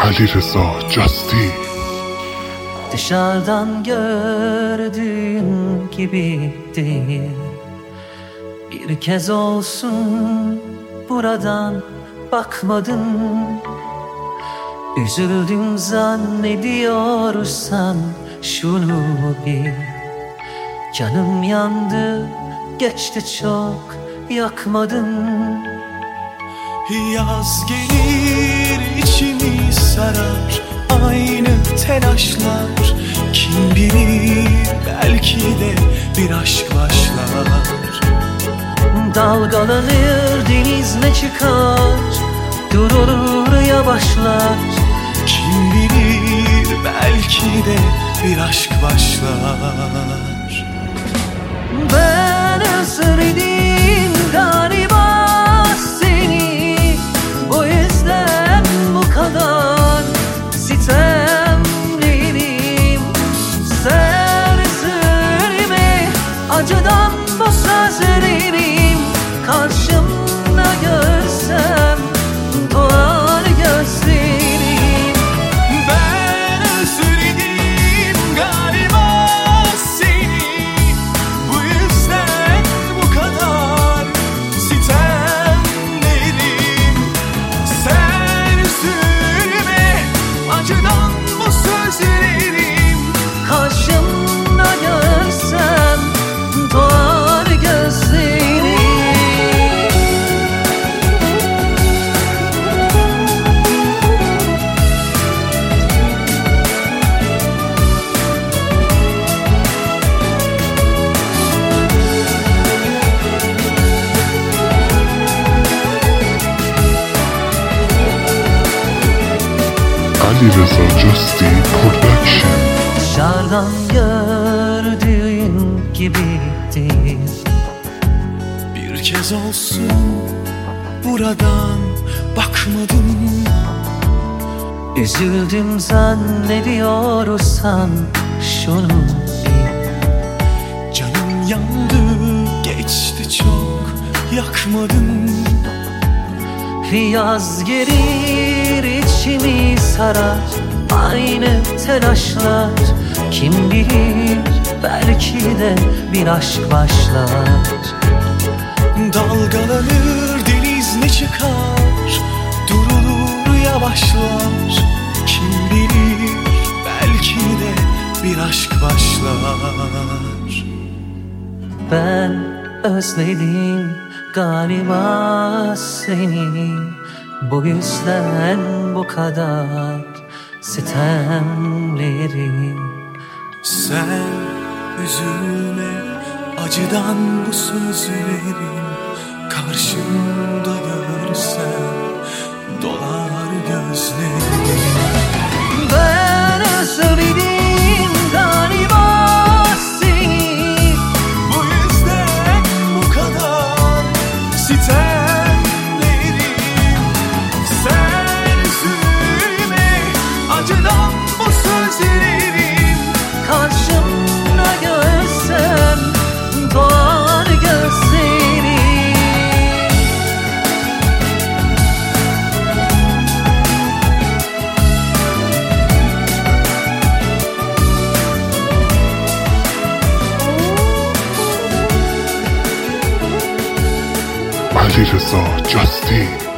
Alireza Justin. Dışarıdan gördüğün gibi değil. Bir kez olsun buradan bakmadın. Üzüldüm zannediyorsan şunu bil. Canım yandı, geçti çok, yakmadın. Yaz gelir içimi sarar, aynı telaşlar. Kim bilir belki de bir aşk başlar. Dalgalanır deniz ne çıkar, durur yavaşlar. Kim bilir belki de bir aşk başlar. Ben özledim galiba seni, bu yüzden bu kadar sitemliyim. Sen üzülme, acıdan bu sözlerim karşımda görsem dolar gözlerim. Ben özledim galiba seni, bu yüzden bu kadar sitemlerim. Sen üzülme, acıdan bu sözlerim Karşımda görsem dolar gözlerim. Alireza Justin Production. Dışarıdan gördüğün gibi değil. bir kez olsun buradan bakmadım. Üzüldüm zannediyorsan şunu bil. Canım yandı, geçti çok, yakmadın. Yaz gelir içimi sarar, aynı telaşlar. Kim bilir belki de bir aşk başlar. Dalgalanır deniz ne çıkar, durulur yavaşlar. Kim bilir belki de bir aşk başlar. Ben özledim galiba seni, bu yüzden bu kadar sitemlerim. Sen üzülme, acıdan bu sözlerim karşımda görsem dolar gözlerim. Ben özledim galiba seni, Bu yüzden bu kadar sitemlerim. Sen üzülme, acıdan bu sözlerim karşımda görsem dolar gözlerim. Alireza Justin.